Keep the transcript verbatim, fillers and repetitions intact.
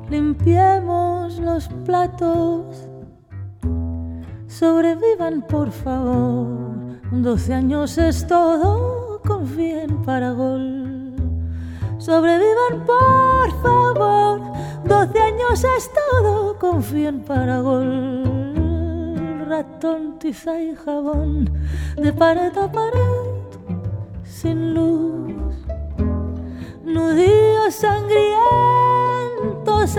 limpiemos los platos. Sobrevivan, por favor, doce años es todo, confíen para gol. Sobrevivan, por favor, doce años es todo, confíen para gol. Ratón, tiza y jabón, de pared a pared, sin luz. Nudillos sangrientos